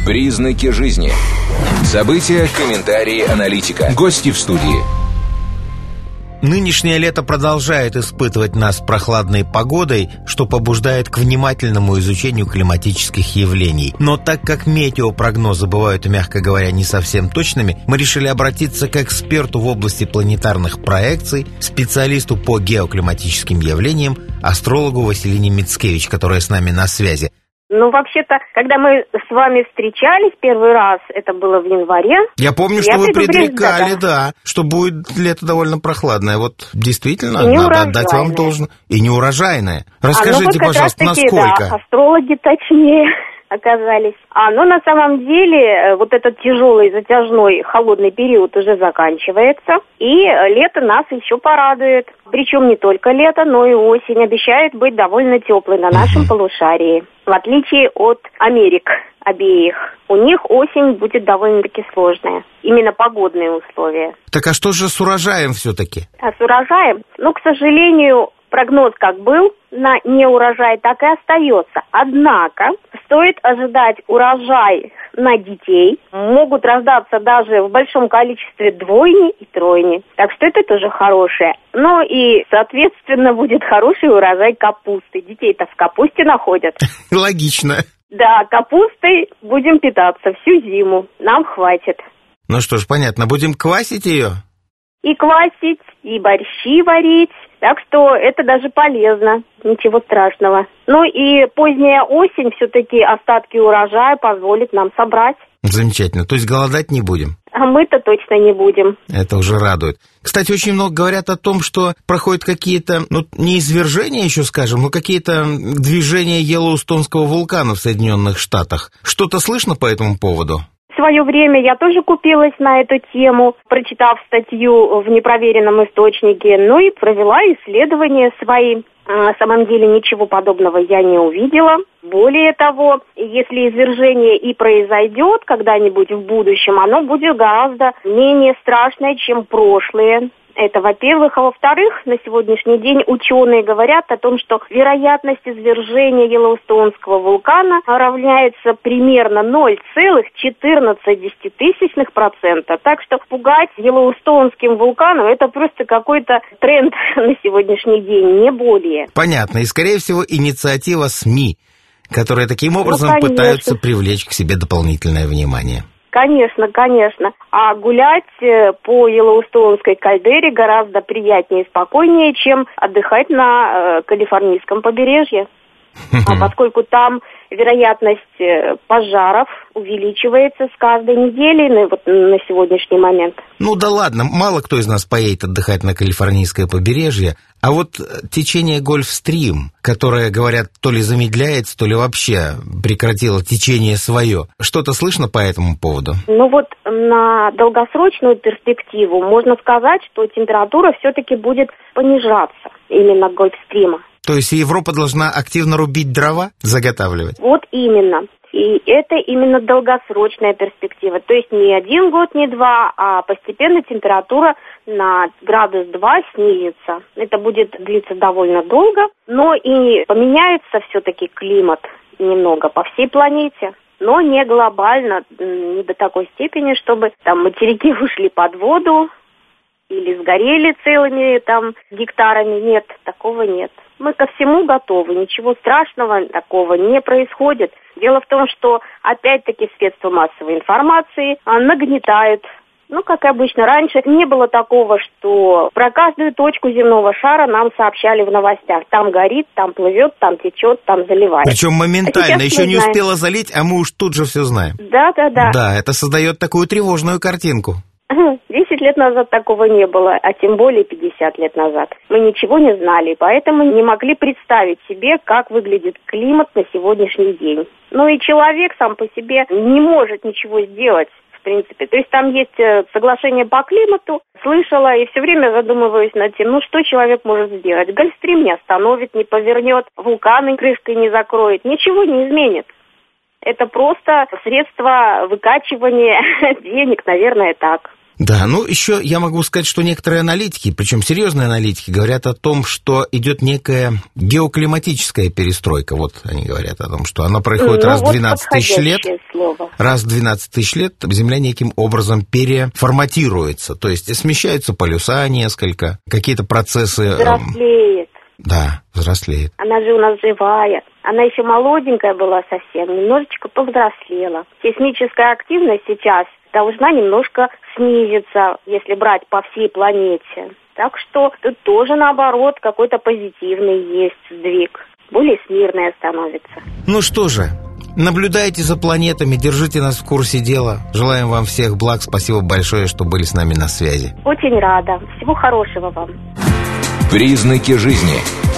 Признаки жизни. События, комментарии, аналитика. Гости в студии. Нынешнее лето продолжает испытывать нас прохладной погодой, что побуждает к внимательному изучению климатических явлений. Но так как метеопрогнозы бывают, мягко говоря, не совсем точными, мы решили обратиться к эксперту в области планетарных проекций, специалисту по геоклиматическим явлениям, астрологу Василине Мицкевич, которая с нами на связи. Ну, вообще-то, когда мы с вами встречались первый раз, это было в январе. Я помню, что вы предрекали, да, что будет лето довольно прохладное. Вот действительно, надо отдать вам должное. И неурожайное. Расскажите, пожалуйста, насколько? Да, астрологи точнее оказались. Но на самом деле вот этот тяжелый, затяжной, холодный период уже заканчивается, и лето нас еще порадует. Причем не только лето, но и осень обещает быть довольно теплой на нашем полушарии. В отличие от Америк обеих, у них осень будет довольно-таки сложная. Именно погодные условия. Так а что же с урожаем все-таки? А с урожаем? Ну, к сожалению, прогноз как был на неурожай, так и остается. Однако стоит ожидать урожай на детей. Могут рождаться даже в большом количестве двойни и тройни. Так что это тоже хорошее. Ну и, соответственно, будет хороший урожай капусты. Детей-то в капусте находят. Логично. Да, капустой будем питаться всю зиму. Нам хватит. Ну что ж, понятно. Будем квасить ее? И квасить, и борщи варить. Так что это даже полезно, ничего страшного. Ну и поздняя осень все-таки остатки урожая позволит нам собрать. Замечательно. То есть голодать не будем? А мы-то точно не будем. Это уже радует. Кстати, очень много говорят о том, что проходят какие-то, не извержения еще, скажем, но какие-то движения Йеллоустонского вулкана в Соединенных Штатах. Что-то слышно по этому поводу? В свое время я тоже купилась на эту тему, прочитав статью в непроверенном источнике, и провела исследования свои. На самом деле ничего подобного я не увидела. Более того, если извержение и произойдет когда-нибудь в будущем, оно будет гораздо менее страшное, чем прошлые. Это, во-первых. А во-вторых, на сегодняшний день ученые говорят о том, что вероятность извержения Йеллоустонского вулкана равняется примерно 0,14%. Так что пугать Йеллоустонским вулканом это просто какой-то тренд на сегодняшний день, не более. Понятно. И, скорее всего, инициатива СМИ, которые таким образом пытаются привлечь к себе дополнительное внимание. Конечно, конечно. А гулять по Йеллоустонской кальдере гораздо приятнее и спокойнее, чем отдыхать на Калифорнийском побережье. Поскольку там вероятность пожаров увеличивается с каждой неделей на сегодняшний момент. Ну да ладно, мало кто из нас поедет отдыхать на Калифорнийское побережье. А вот течение Гольфстрим, которое, говорят, то ли замедляется, то ли вообще прекратило течение свое. Что-то слышно по этому поводу? На долгосрочную перспективу можно сказать, что температура все-таки будет понижаться именно Гольфстрима. То есть Европа должна активно рубить дрова, заготавливать? Вот именно. И это именно долгосрочная перспектива. То есть не 1 год, не 2, а постепенно температура на 1-2 градуса снизится. Это будет длиться довольно долго, но и поменяется все-таки климат немного по всей планете. Но не глобально, не до такой степени, чтобы там материки ушли под воду или сгорели целыми гектарами. Нет, такого нет. Мы ко всему готовы, ничего страшного такого не происходит. Дело в том, что опять-таки средства массовой информации нагнетают. Как обычно, раньше не было такого, что про каждую точку земного шара нам сообщали в новостях. Там горит, там плывет, там течет, там заливает. Причем моментально, еще не успела залить, а мы уж тут же все знаем. Да. Да, это создает такую тревожную картинку. 10 лет назад такого не было, а тем более 50 лет назад. Мы ничего не знали, поэтому не могли представить себе, как выглядит климат на сегодняшний день. И человек сам по себе не может ничего сделать, в принципе. То есть там есть соглашение по климату, слышала и все время задумываюсь над тем, что человек может сделать. Гольфстрим не остановит, не повернет, вулканы крышкой не закроет, ничего не изменит. Это просто средство выкачивания денег, наверное, так. Да, ну еще я могу сказать, что некоторые аналитики, причем серьезные аналитики, говорят о том, что идет некая геоклиматическая перестройка. Вот они говорят о том, что она происходит раз в 12 тысяч лет. Слово. Раз в 12 тысяч лет Земля неким образом переформатируется. То есть смещаются полюса несколько, какие-то процессы... Взрослеет. Да, взрослеет. Она же у нас живая. Она еще молоденькая была совсем, немножечко повзрослела. Сейсмическая активность сейчас должна немножко снизиться, если брать по всей планете. Так что тут тоже, наоборот, какой-то позитивный есть сдвиг. Более смирная становится. Ну что же, наблюдайте за планетами, держите нас в курсе дела. Желаем вам всех благ. Спасибо большое, что были с нами на связи. Очень рада. Всего хорошего вам. Признаки жизни.